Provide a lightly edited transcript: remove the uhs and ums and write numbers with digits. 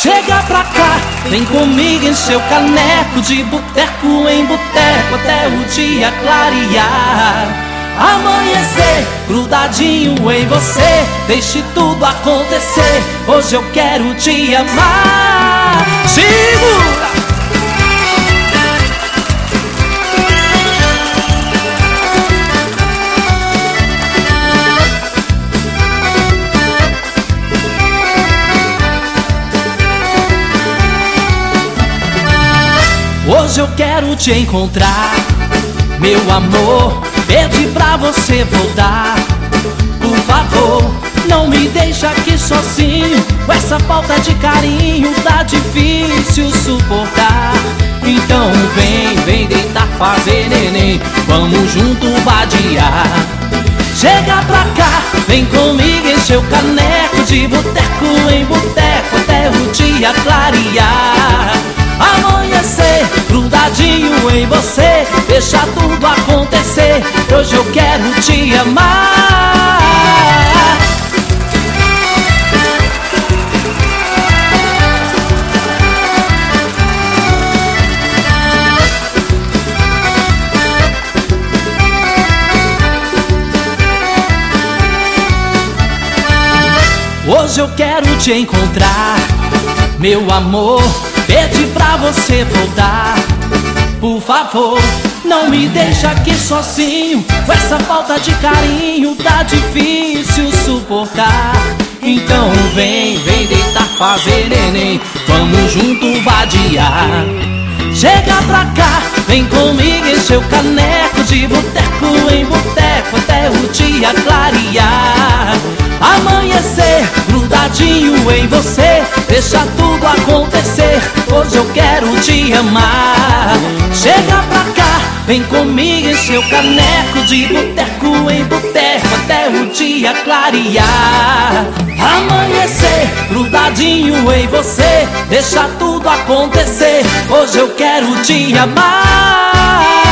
Chega pra cá, vem comigo, encher o caneco, de boteco em boteco até o dia clarear. Amanhecer, grudadinho em você, deixe tudo acontecer. Hoje eu quero te amar. Segura! Hoje eu quero te encontrar, meu amor, pedi pra você voltar. Por favor, não me deixa aqui sozinho, com essa falta de carinho tá difícil suportar. Então vem deitar, fazer neném, vamos junto vadiar. Chega pra cá, vem comigo, encher o caneco, de boteco em boteco até o dia clarear. Amanhecer, grudadinho em você, deixa tudo acontecer. Hoje eu quero te amar. Hoje eu quero te encontrar, meu amor, pedi pra você voltar. Por favor, não me deixa aqui sozinho, com essa falta de carinho tá difícil suportar. Então vem deitar, fazer neném, vamos junto vadiar. Chega pra cá, vem comigo, encher o caneco, de boteco em boteco até o dia clarear. Amanhecer, grudadinho em você, deixa tudo acontecer. Hoje eu quero te amar. Chega pra cá, vem comigo, encher o caneco, de boteco em boteco até o dia clarear. Amanhecer, grudadinho em você, deixa tudo acontecer. Hoje eu quero te amar.